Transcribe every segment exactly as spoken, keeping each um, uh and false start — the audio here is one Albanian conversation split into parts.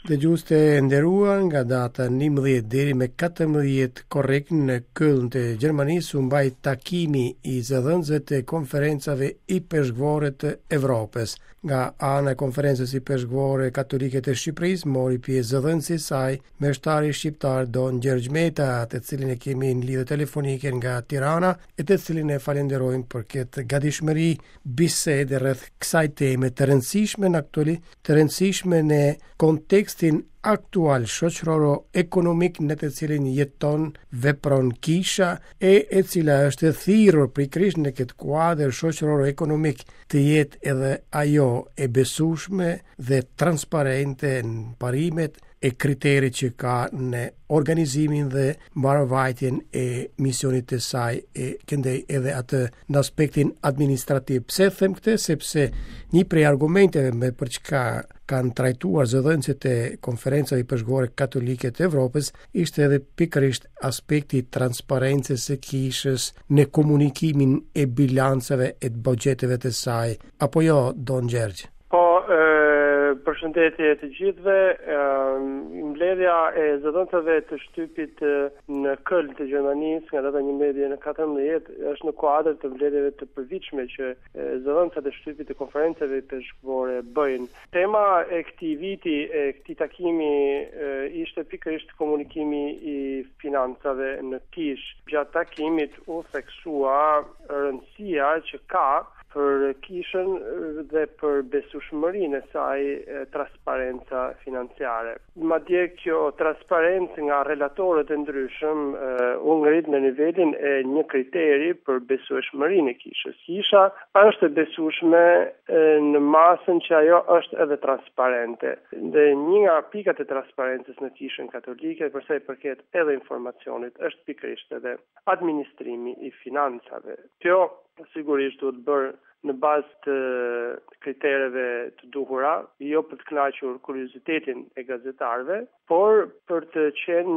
Dëgjues të nderuar, nga data njëmbëdhjetë deri me katërmbëdhjetë korrekt në Köln të Gjermanisë u mbaj takimi i zëdhënësve të konferencave i peshkvore të Evropës. Nga ana e konferencës i peshkvore katolike të Shqipërisë mori pjesë zëdhënësi i saj meshtari shqiptar Don Gjergj Meta, të cilin e kemi në lidhje telefonike nga Tirana e të cilin e falenderojmë për këtë gatishmëri bisede rreth kësaj teme të rëndësishme në aktuali, të rëndësishme në kontekstin aktual shoqëroro-ekonomik në të cilin jeton, vepron kisha e e cila është thirrur pikërisht në këtë kuadër shoqëroro-ekonomik të jetë edhe ajo e besueshme dhe transparente në parimet e kriterit që ka në organizimin dhe mbarvajtjen e misionit të saj e këndej edhe atë në aspektin administrativ. Pse them këtë? Sepse një prej argumenteve me për çka kanë trajtuar zëdhënësit e konferencave peshkvore katolike të Evropës ishte edhe pikërisht aspekti i transparencës së kishës në komunikimin e bilancave e buxheteve të saj. Apo jo, Don Gjergj? Po, përshëndetje të gjithëve. Mbledhja e zëdhënësve të shtypit në Köln të Gjermanisë nga data njëmbëdhjetë në katërmbëdhjetë është në kuadër të mbledhjeve të përvitshme që zëdhënësat e shtypit të konferencave peshkvore bëjnë. Tema e këtij viti, e këtij takimi ishte pikërisht komunikimi i financave në kishë. Gjatë takimit u theksua rëndësia që ka për kishën dhe për besueshmërinë e saj transparenca financiare. Madje kjo transparencë nga relatorët e ndryshëm u ngrit në nivelin e një kriteri për besueshmërinë e kishës. Kisha është e besueshme në masën që ajo është edhe transparente. Dhe një nga pikat e transparencës në kishën katolike, për sa i përket edhe informacionit, është pikërisht edhe administrimi i financave. Kjo sigurisht duhet bërë në bazë të kritereve të duhura, jo për të kënaqur kuriozitetin e gazetarëve, por për të qenë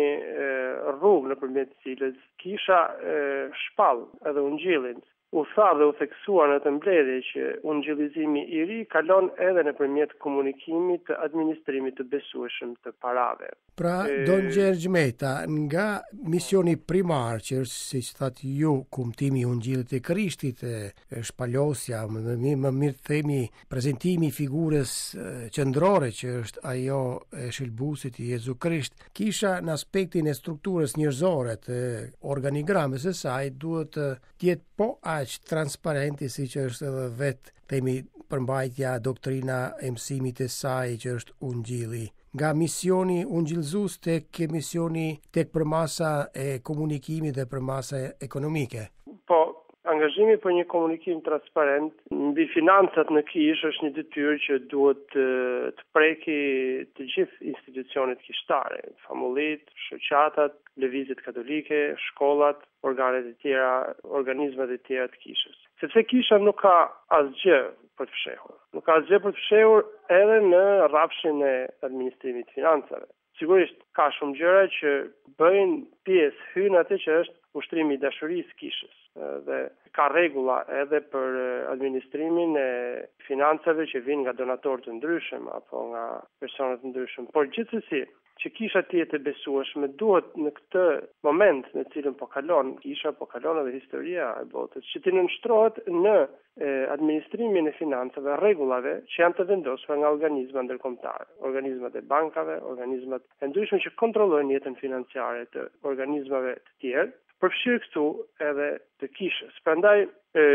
një rrugë nëpërmjet të cilës kisha shpall edhe ungjillin. U tha dhe u theksua në të mbledhje që ungjillizimi i ri kalon edhe nëpërmjet komunikimit të administrimit të besueshëm të parave. Pra, e... Don Gjergj Meta, nga misioni primar që është, siç thatë ju, kumtimi i ungjillit të Krishtit, e shpalosja, më, më mirë themi, prezantimi i figurës qendrore që është ajo e shëlbuesit i Jezu Krisht, kisha në aspektin e strukturës njerëzore të organigramës së saj duhet të jetë po aq transparenti si që është edhe vetë themi përmbajtja doktrina e mësimit të saj që është ungjilli. Nga misioni ungjillëzues tek misioni tek përmasa e komunikimit dhe përmasa ekonomike. Po, angazhimi për një komunikim transparent mbi financat në kishë është një detyrë që duhet të, të preki të gjithë institucionet kishtare, famullit, shoqatat, lëvizjet katolike, shkollat, organet e tjera, organizmat e tjera të kishës. Sepse kisha nuk ka asgjë për të fshehur. Nuk ka asgjë për të fshehur edhe në rrafshin e administrimit të financave. Sigurisht ka shumë gjëra që bëjnë pjesë hyn atë që është ushtrimi i dashurisë kishës dhe ka rregulla edhe për administrimin e financave që vijnë nga donatorë të ndryshëm apo nga persona të ndryshëm. Por gjithsesi, që kisha të jetë e besueshme duhet në këtë moment në cilën po kalon kisha, po kalon edhe historia e botës, që të nënshtrohet në e, administrimin e financave, rregullave që janë të vendosura nga organizma ndërkombëtare, organizmat e bankave, organizmat e ndryshme që kontrollojnë jetën financiare të organizmave të tjerë, përfshirë këtu edhe të kishës. Prandaj e,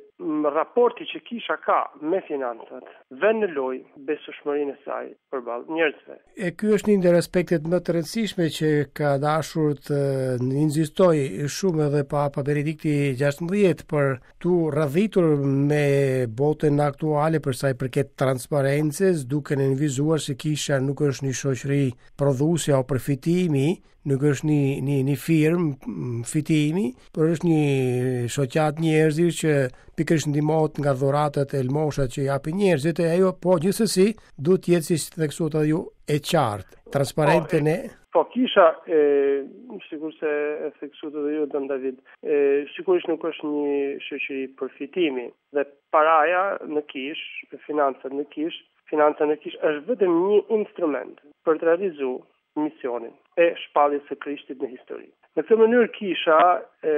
raporti që kisha ka me financat vën në lojë besueshmërinë e saj përballë njerëzve. E ky është një ndër aspektet më të rëndësishme që ka dashur të inzistoj shumë edhe Papa Benedikti gjashtëmbëdhjetë për tu radhitur me botën aktuale për sa i përket transparencës, duke nënvizuar se kisha nuk është një shoqëri prodhuese apo përfitimi, nuk është një, një, një firmë fitimi, por është një shoqat njerëzish që pikërisht ndihmohet nga dhuratat e lmoshat që japin njerëzit e ajo, po gjithsesi duhet të jetë si theksuat edhe ju e qartë, transparente po, ne. Po kisha, e, sikur se e theksuat edhe ju Don David, e, sigurisht nuk është një shoqëri përfitimi dhe paraja në kish, financat në kish, financa në kishë është vetëm një instrument për të realizuar misionin e shpalljes së Krishtit në histori. Në këtë mënyrë kisha e,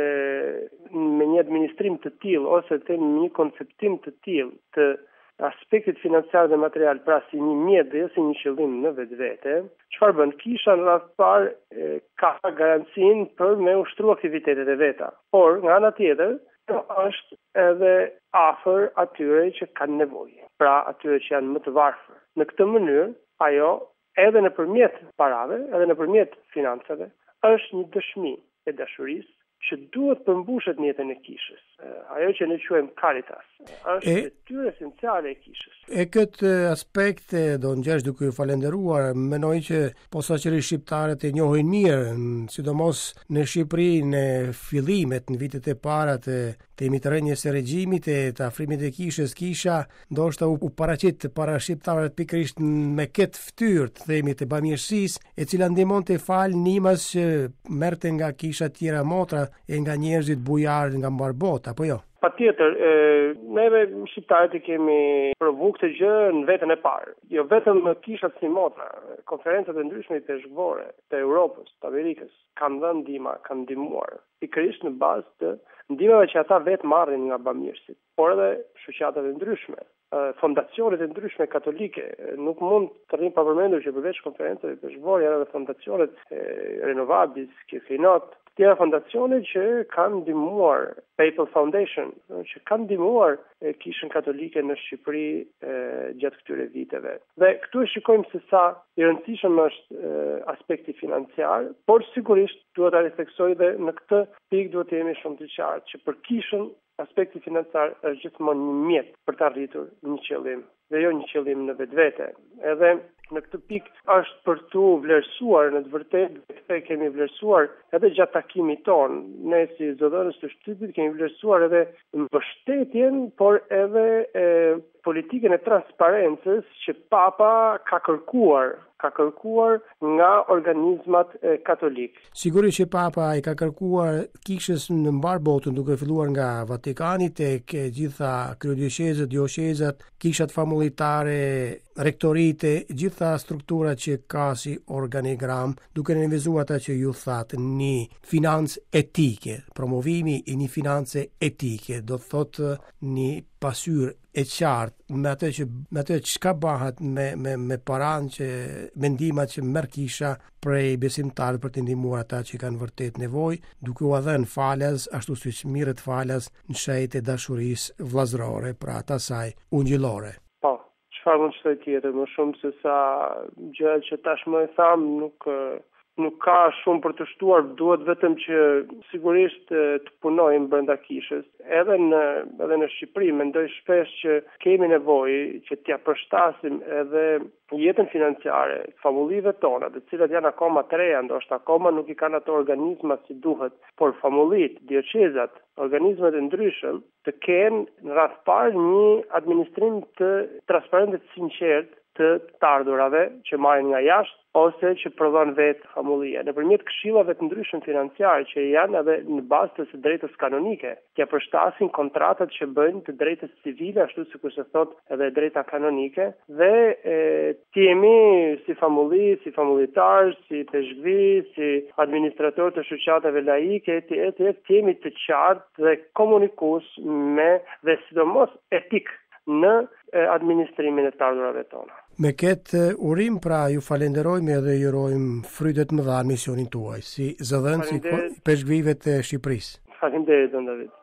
me një administrim të tillë ose të një konceptim të tillë të aspektit financiar dhe material, pra si një mjet dhe si një qëllim në vetvete, çfarë bën kisha në rast parë ka garancinë për me ushtru aktivitetet e veta. Por nga ana tjetër, është edhe afër atyre që kanë nevojë, pra atyre që janë më të varfër. Në këtë mënyrë, ajo edhe nëpërmjet parave, edhe nëpërmjet financave, është një dëshmi e dashurisë që duhet përmbushet në jetën e kishës. Ajo që ne quajmë caritas, është detyrë esenciale e kishës. E këtë aspekt do ngjesh duke ju falenderuar, mendoj që posaçërisht shqiptarët e njohin mirë, sidomos në Shqipëri në fillimet, në vitet e para të të imitërënjes së regjimit e të afrimit të kishës, kisha ndoshta u, u paraqit para shqiptarëve pikërisht me këtë fytyrë të themi të bamirësisë, e cila ndihmonte fal nimas që merrte nga kisha të tjera motra e nga njerëzit bujarë nga mbar botë, apo jo? Patjetër, neve shqiptarët i kemi provu këtë gjë në vetën e parë. Jo vetëm kishat si motra, konferencat e ndryshme peshkvore të Europës, të Amerikës, kanë dhënë ndihmë, kanë ndihmuar. Pikërisht në bazë të ndihmave që ata vetë marrin nga bamirësit, por edhe shoqatat e ndryshme, fondacionet e ndryshme katolike. Nuk mund të rrim pa përmendur që përveç konferencave peshkvore janë edhe fondacionet Renovabis, Kefenot, të tjera fondacione që kanë ndihmuar, Papal Foundation, që kanë ndihmuar kishën katolike në Shqipëri e, gjatë këtyre viteve. Dhe këtu e shikojmë se sa i rëndësishëm është e, aspekti financiar, por sigurisht duhet ta refleksoj dhe në këtë pikë duhet të jemi shumë të qartë që për kishën aspekti financiar është gjithmonë një mjet për të arritur një qëllim dhe jo një qëllim në vetvete. Edhe në këtë pikë është për tu vlerësuar, në të vërtetë këtë kemi vlerësuar edhe gjatë takimit ton. Ne si zëdhënës të shtypit kemi vlerësuar edhe mbështetjen, por edhe e, politikën e transparencës që Papa ka kërkuar, ka kërkuar nga organizmat e katolik. Sigurisht që Papa i ka kërkuar kishës në mbar botën, duke filluar nga Vatikani tek gjitha kryedyqezët, dioqezat, kishat famulitare, rektorite, gjitha strukturat që ka si organigram, duke nënvizuar ata që ju thatë një financë etike, promovimi i një finance etike, do të thotë një pasyrë e qartë me atë që me atë çka bëhet me me me paranë që mendimat që merr kisha prej besimtarëve për të ndihmuar ata që kanë vërtet nevojë, duke u dhënë falas ashtu siç mirret falas në shenjë të dashurisë vllazërore, pra ata saj ungjillore. Po, çfarë mund të thoj tjetër, më shumë se sa gjë që tashmë e tham, nuk nuk ka shumë për të shtuar, duhet vetëm që sigurisht të punojmë brenda kishës. Edhe në edhe në Shqipëri mendoj shpesh që kemi nevojë që t'ia përshtasim edhe jetën financiare famullive tona, të cilat janë akoma të reja, ndoshta akoma nuk i kanë ato organizma si duhet, por famullit, dioqezat, organizmat e ndryshëm të kenë në radh parë një administrim të transparent dhe të sinqert të të ardhurave që marrin nga jashtë ose që prodhon vetë famullia. Nëpërmjet këshillave të ndryshëm financiare që janë edhe në bazë të së drejtës kanonike, t'ia përshtasin kontratat që bëjnë të drejtës civile, ashtu sikur se thot edhe drejta kanonike, dhe e, t'jemi si famulli, si famullitar, si peshkvi, si administrator të shoqatave laike, t'jemi të qartë dhe komunikues me dhe sidomos etik në administrimin e të ardhurave tona. Me këtë urim, pra, ju falenderojmë edhe ju urojmë frytet më dha në misionin tuaj, si zëdhënës i peshkvive të Shqipërisë. Faleminderit, Don David.